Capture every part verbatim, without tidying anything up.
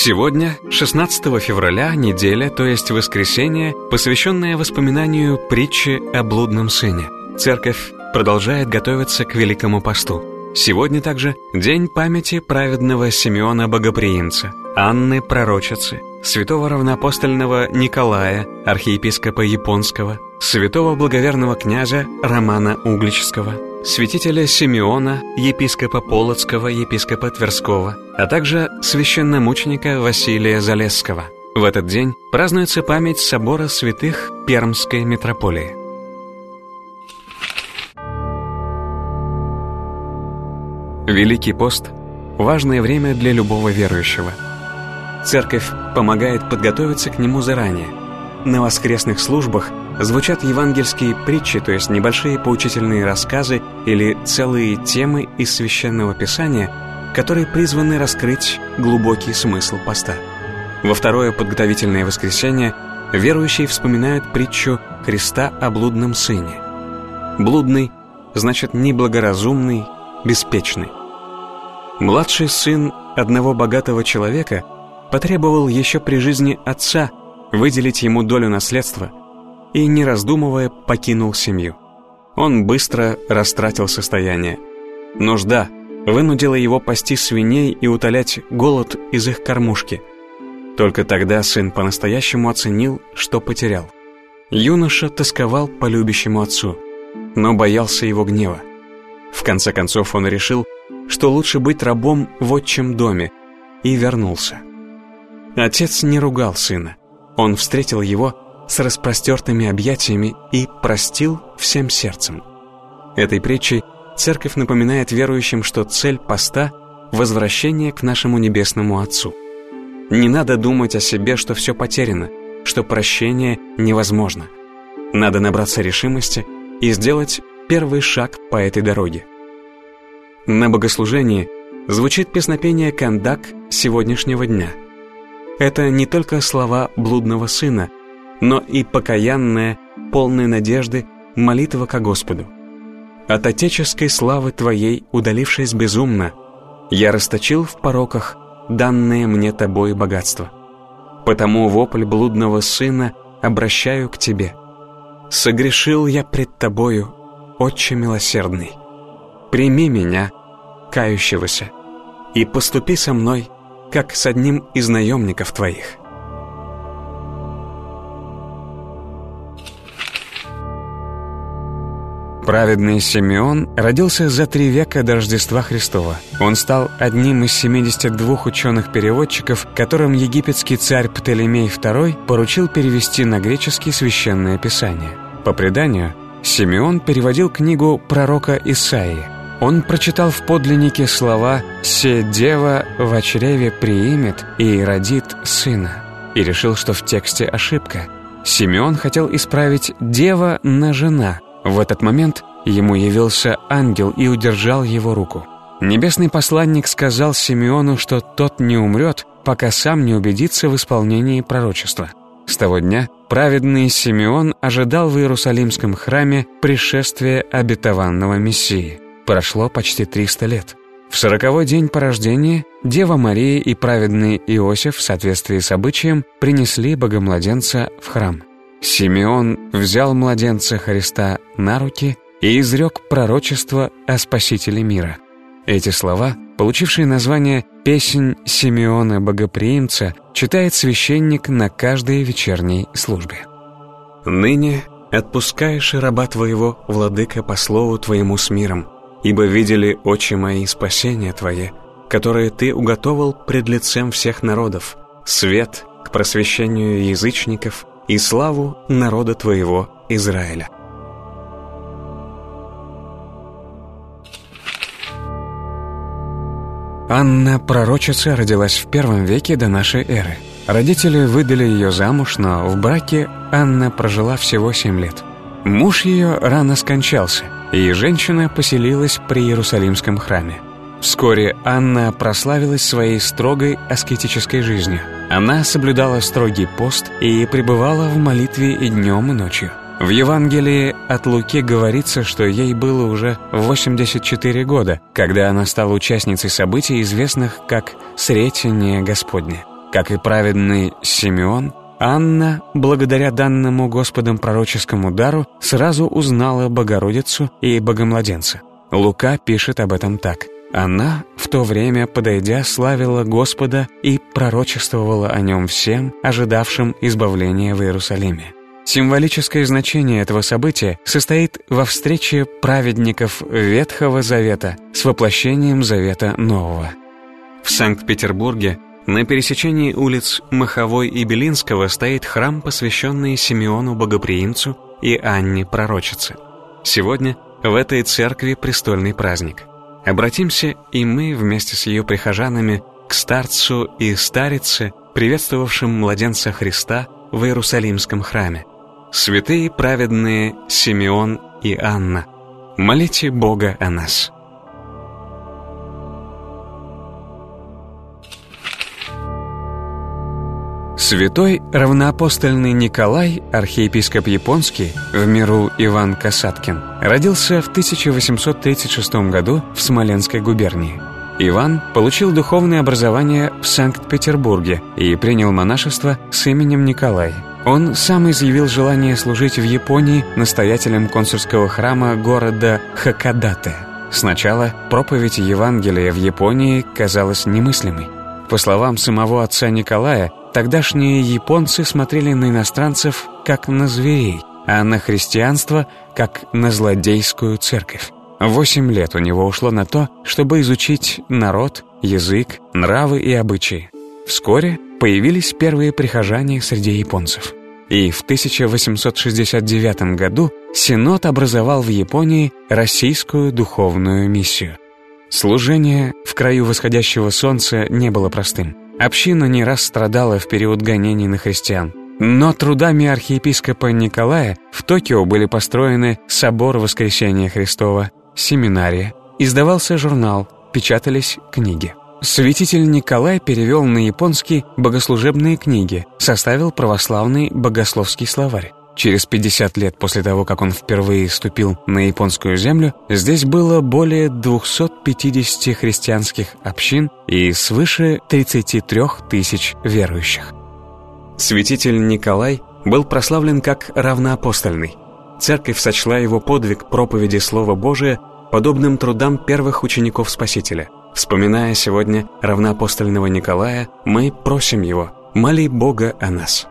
Сегодня, шестнадцатого февраля, неделя, то есть воскресенье, посвященная воспоминанию притчи о блудном сыне. Церковь продолжает готовиться к Великому посту. Сегодня также день памяти праведного Симеона Богоприимца, Анны Пророчицы, святого равноапостольного Николая, архиепископа Японского, святого благоверного князя Романа Угличского, святителя Симеона, епископа Полоцкого, епископа Тверского, а также священномученика Василия Залесского. В этот день празднуется память собора святых Пермской митрополии. Великий пост – важное время для любого верующего. Церковь помогает подготовиться к нему заранее. На воскресных службах звучат евангельские притчи, то есть небольшие поучительные рассказы или целые темы из Священного Писания, которые призваны раскрыть глубокий смысл поста. Во второе подготовительное воскресенье верующие вспоминают притчу Христа о блудном сыне. Блудный значит неблагоразумный, беспечный. Младший сын одного богатого человека потребовал еще при жизни отца выделить ему долю наследства и, не раздумывая, покинул семью. Он быстро растратил состояние. Нужда вынудила его пасти свиней и утолять голод из их кормушки. Только тогда сын по-настоящему оценил, что потерял. Юноша тосковал по любящему отцу, но боялся его гнева. В конце концов он решил, что лучше быть рабом в отчим доме, и вернулся. Отец не ругал сына. Он встретил его с распростертыми объятиями и простил всем сердцем. Этой притчей церковь напоминает верующим, что цель поста – возвращение к нашему небесному Отцу. Не надо думать о себе, что все потеряно, что прощение невозможно. Надо набраться решимости и сделать первый шаг по этой дороге. На богослужении звучит песнопение «Кандак» сегодняшнего дня. Это не только слова блудного сына, но и покаянная, полная надежды молитва ко Господу. «От отеческой славы Твоей, удалившись безумно, я расточил в пороках данное мне Тобой богатство. Потому вопль блудного сына обращаю к Тебе. Согрешил я пред Тобою, Отче милосердный. Прими меня, кающегося, и поступи со мной, как с одним из наемников Твоих». Праведный Симеон родился за три века до Рождества Христова. Он стал одним из семидесяти двух ученых-переводчиков, которым египетский царь Птолемей второй поручил перевести на греческий Священное Писание. По преданию, Симеон переводил книгу пророка Исаии. Он прочитал в подлиннике слова «Се дева во чреве приимет и родит сына» и решил, что в тексте ошибка. Симеон хотел исправить «дева» на «жена». В этот момент ему явился ангел и удержал его руку. Небесный посланник сказал Симеону, что тот не умрет, пока сам не убедится в исполнении пророчества. С того дня праведный Симеон ожидал в Иерусалимском храме пришествия обетованного Мессии. Прошло почти триста лет. В сороковой день по рождении Дева Мария и праведный Иосиф в соответствии с обычаем принесли богомладенца в храм. Симеон взял младенца Христа на руки и изрек пророчество о Спасителе мира. Эти слова, получившие название «Песнь Симеона Богоприимца», читает священник на каждой вечерней службе. «Ныне отпускаешь раба Твоего, владыка, по слову Твоему с миром, ибо видели очи мои спасение Твое, которое Ты уготовил пред лицем всех народов, свет к просвещению язычников и славу народа Твоего Израиля». Анна Пророчица родилась в первом веке до нашей эры. Родители выдали ее замуж, но в браке Анна прожила всего семь лет. Муж ее рано скончался, и женщина поселилась при Иерусалимском храме. Вскоре Анна прославилась своей строгой аскетической жизнью. Она соблюдала строгий пост и пребывала в молитве и днем, и ночью. В Евангелии от Луки говорится, что ей было уже восемьдесят четыре года, когда она стала участницей событий, известных как «Сретение Господне». Как и праведный Симеон, Анна, благодаря данному Господом пророческому дару, сразу узнала Богородицу и Богомладенца. Лука пишет об этом так. «Она, в то время, подойдя, славила Господа и пророчествовала о Нем всем, ожидавшим избавления в Иерусалиме». Символическое значение этого события состоит во встрече праведников Ветхого Завета с воплощением Завета Нового. В Санкт-Петербурге на пересечении улиц Маховой и Белинского стоит храм, посвященный Симеону Богоприимцу и Анне Пророчице. Сегодня в этой церкви престольный праздник. Обратимся и мы вместе с ее прихожанами к старцу и старице, приветствовавшим младенца Христа в Иерусалимском храме. Святые праведные Симеон и Анна, молите Бога о нас. Святой равноапостольный Николай, архиепископ японский, в миру Иван Касаткин, родился в тысяча восемьсот тридцать шестом году в Смоленской губернии. Иван получил духовное образование в Санкт-Петербурге и принял монашество с именем Николай. Он сам изъявил желание служить в Японии настоятелем консульского храма города Хакодате. Сначала проповедь Евангелия в Японии казалась немыслимой. По словам самого отца Николая, тогдашние японцы смотрели на иностранцев как на зверей, а на христианство как на злодейскую церковь. Восемь лет у него ушло на то, чтобы изучить народ, язык, нравы и обычаи. Вскоре появились первые прихожане среди японцев. И в тысяча восемьсот шестьдесят девятом году Синод образовал в Японии Российскую духовную миссию. Служение в краю восходящего солнца не было простым. Община не раз страдала в период гонений на христиан. Но трудами архиепископа Николая в Токио были построены собор Воскресения Христова, семинария, издавался журнал, печатались книги. Святитель Николай перевел на японский богослужебные книги, составил православный богословский словарь. Через пятьдесят лет после того, как он впервые ступил на японскую землю, здесь было более двухсот пятидесяти христианских общин и свыше тридцати трёх тысяч верующих. Святитель Николай был прославлен как равноапостольный. Церковь сочла его подвиг проповеди Слова Божия подобным трудам первых учеников Спасителя. Вспоминая сегодня равноапостольного Николая, мы просим его: моли Бога о нас.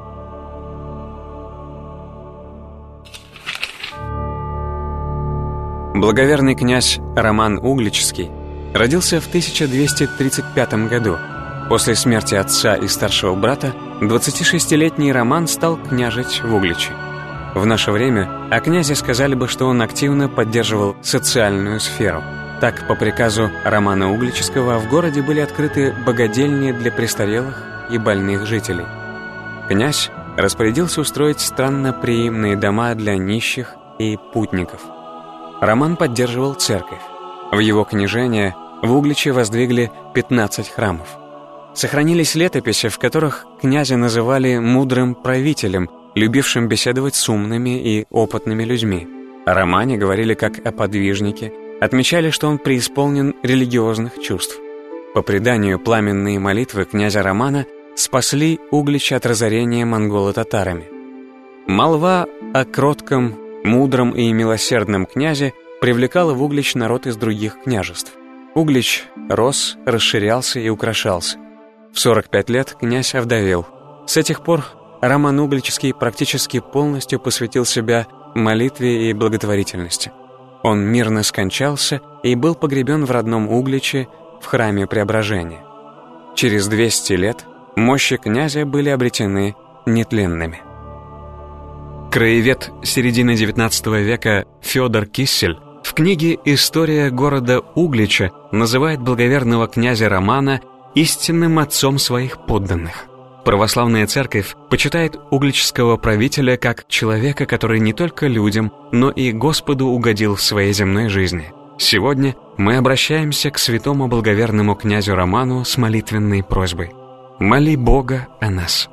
Благоверный князь Роман Угличский родился в тысяча двести тридцать пятом году. После смерти отца и старшего брата двадцатишестилетний Роман стал княжить в Угличе. В наше время о князе сказали бы, что он активно поддерживал социальную сферу. Так, по приказу Романа Угличского в городе были открыты богадельни для престарелых и больных жителей. Князь распорядился устроить странноприимные дома для нищих и путников. Роман поддерживал церковь. В его княжение в Угличе воздвигли пятнадцать храмов. Сохранились летописи, в которых князя называли мудрым правителем, любившим беседовать с умными и опытными людьми. О Романе говорили как о подвижнике, отмечали, что он преисполнен религиозных чувств. По преданию, пламенные молитвы князя Романа спасли Углич от разорения монголо-татарами. Молва о кротком, мудром и милосердном князе привлекала в Углич народ из других княжеств. Углич рос, расширялся и украшался. В сорок пять лет князь овдовел. С этих пор Роман Угличский практически полностью посвятил себя молитве и благотворительности. Он мирно скончался и был погребен в родном Угличе в храме Преображения. Через двести лет мощи князя были обретены нетленными. Краевед середины девятнадцатого века Федор Киссель в книге «История города Углича» называет благоверного князя Романа истинным отцом своих подданных. Православная церковь почитает угличского правителя как человека, который не только людям, но и Господу угодил в своей земной жизни. Сегодня мы обращаемся к святому благоверному князю Роману с молитвенной просьбой: моли Бога о нас.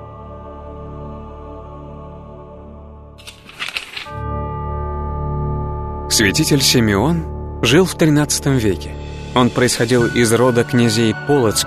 Святитель Симеон жил в тринадцатом веке. Он происходил из рода князей полоцких,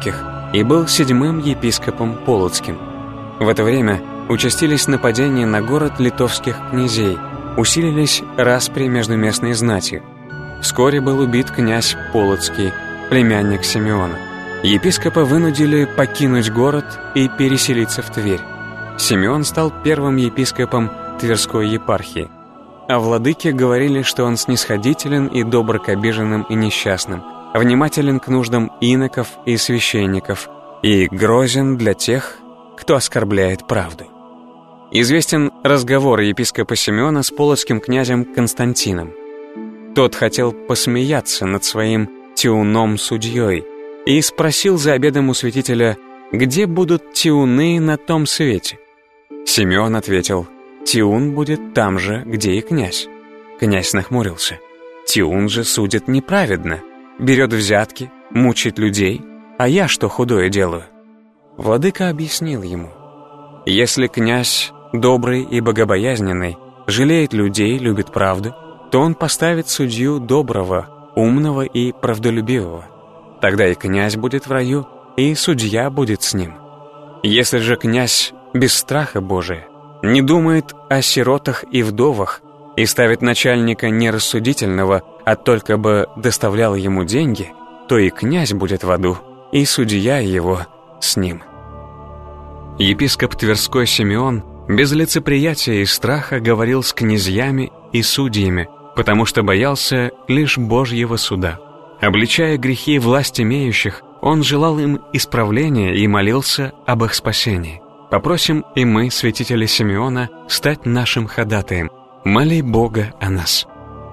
и был седьмым епископом Полоцким. В это время участились нападения на город литовских князей, усилились распри между местной знатью. Вскоре был убит князь Полоцкий, племянник Симеона. Епископа вынудили покинуть город и переселиться в Тверь. Симеон стал первым епископом Тверской епархии. О владыке говорили, что он снисходителен и добр к обиженным и несчастным, внимателен к нуждам иноков и священников и грозен для тех, кто оскорбляет правду. Известен разговор епископа Симеона с полоцким князем Константином. Тот хотел посмеяться над своим тиуном-судьей и спросил за обедом у святителя, где будут тиуны на том свете. Симеон ответил: «Тиун будет там же, где и князь». Князь нахмурился. «Тиун же судит неправедно, берет взятки, мучит людей, а я что худое делаю?» Владыка объяснил ему: «Если князь добрый и богобоязненный, жалеет людей, любит правду, то он поставит судью доброго, умного и правдолюбивого. Тогда и князь будет в раю, и судья будет с ним. Если же князь без страха Божия не думает о сиротах и вдовах и ставит начальника не рассудительного, а только бы доставлял ему деньги, то и князь будет в аду, и судья его с ним». Епископ Тверской Симеон без лицеприятия и страха говорил с князьями и судьями, потому что боялся лишь Божьего суда. Обличая грехи власть имеющих, он желал им исправления и молился об их спасении. Попросим и мы, святителя Симеона, стать нашим ходатаем. Моли Бога о нас.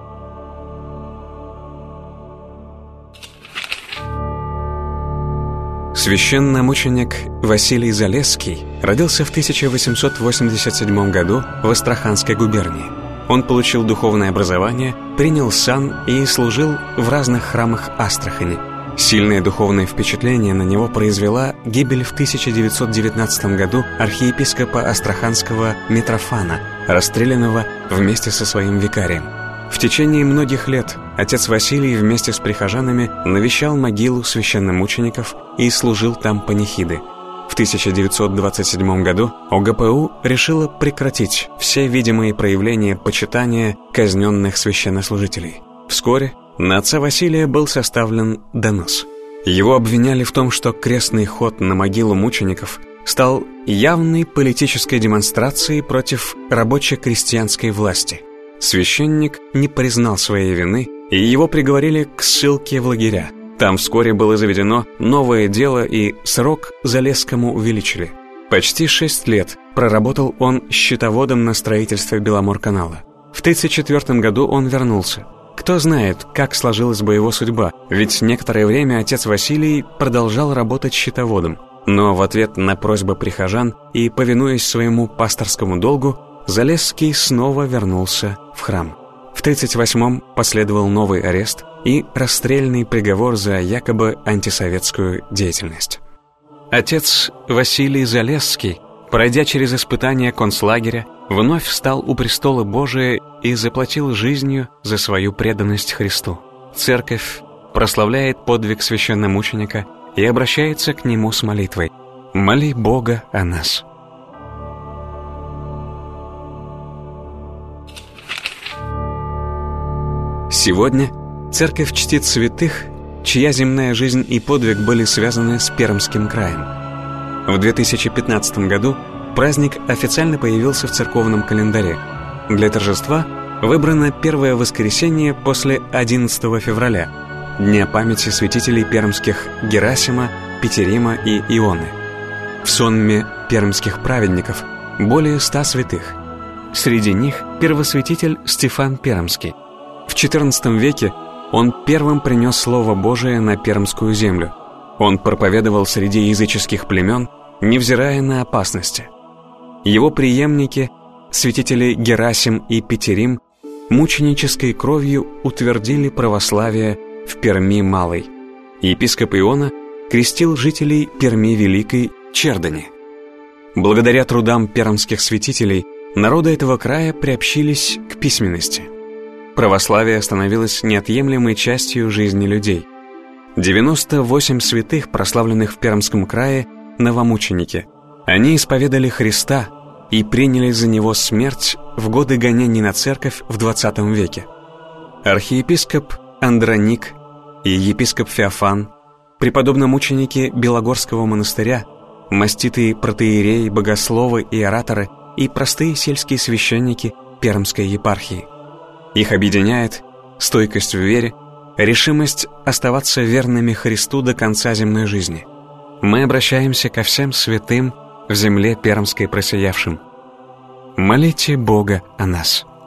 Священномученик Василий Залесский родился в тысяча восемьсот восемьдесят седьмом году в Астраханской губернии. Он получил духовное образование, принял сан и служил в разных храмах Астрахани. Сильное духовное впечатление на него произвела гибель в тысяча девятьсот девятнадцатом году архиепископа Астраханского Митрофана, расстрелянного вместе со своим викарием. В течение многих лет отец Василий вместе с прихожанами навещал могилу священномучеников и служил там панихиды. В тысяча девятьсот двадцать седьмом году О Г П У решила прекратить все видимые проявления почитания казненных священнослужителей. Вскоре на отца Василия был составлен донос. Его обвиняли в том, что крестный ход на могилу мучеников стал явной политической демонстрацией против рабоче-крестьянской власти. Священник не признал своей вины, и его приговорили к ссылке в лагеря. Там вскоре было заведено новое дело, и срок Залесскому увеличили. Почти шесть лет проработал он счетоводом на строительстве Беломорканала. В тридцать четвёртом году он вернулся. Кто знает, как сложилась бы его судьба, ведь некоторое время отец Василий продолжал работать счетоводом. Но в ответ на просьбы прихожан и повинуясь своему пасторскому долгу, Залесский снова вернулся в храм. В тридцать восьмом последовал новый арест и расстрельный приговор за якобы антисоветскую деятельность. Отец Василий Залесский, пройдя через испытания концлагеря, вновь встал у престола Божия и заплатил жизнью за свою преданность Христу. Церковь прославляет подвиг священномученика и обращается к нему с молитвой: «Моли Бога о нас». Сегодня церковь чтит святых, чья земная жизнь и подвиг были связаны с Пермским краем. В две тысячи пятнадцатом году праздник официально появился в церковном календаре. Для торжества выбрано первое воскресенье после одиннадцатого февраля, дня памяти святителей пермских Герасима, Петерима и Ионы. В сонме пермских праведников более ста святых. Среди них первосвятитель Стефан Пермский. В четырнадцатом веке он первым принес Слово Божие на пермскую землю. Он проповедовал среди языческих племен, невзирая на опасности. Его преемники, святители Герасим и Петерим, мученической кровью утвердили православие в Перми Малой. Епископ Иона крестил жителей Перми Великой Чердани. Благодаря трудам пермских святителей народы этого края приобщились к письменности. Православие становилось неотъемлемой частью жизни людей. девяносто восемь святых, прославленных в Пермском крае, новомученики. Они исповедали Христа и приняли за Него смерть в годы гонений на церковь в двадцатом веке. Архиепископ Андроник и епископ Феофан, преподобномученики Белогорского монастыря, маститые протоиереи, богословы и ораторы и простые сельские священники Пермской епархии. Их объединяет стойкость в вере, решимость оставаться верными Христу до конца земной жизни. Мы обращаемся ко всем святым в земле Пермской просиявшим. Молите Бога о нас.